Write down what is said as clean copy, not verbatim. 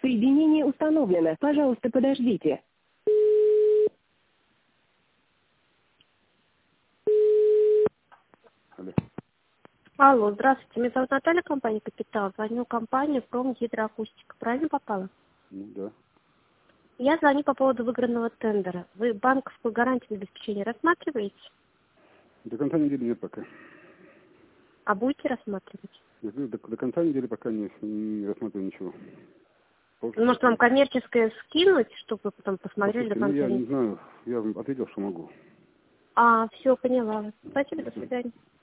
Соединение установлено. Пожалуйста, подождите. Алло. Алло, здравствуйте. Меня зовут Наталья, компания «Капитал». Звоню компанию «Промгидроакустика». Правильно попала? Ну да. Я звоню по поводу выигранного тендера. Вы банковскую гарантию на обеспечение рассматриваете? До конца недели нет пока. А будете рассматривать? Я говорю, до конца недели пока не рассматриваю ничего. Может, вам коммерческое скинуть, чтобы вы потом посмотрели до Послушайте, конца я не недели? знаю, я вам ответил, что могу. Все, поняла. Спасибо, до свидания.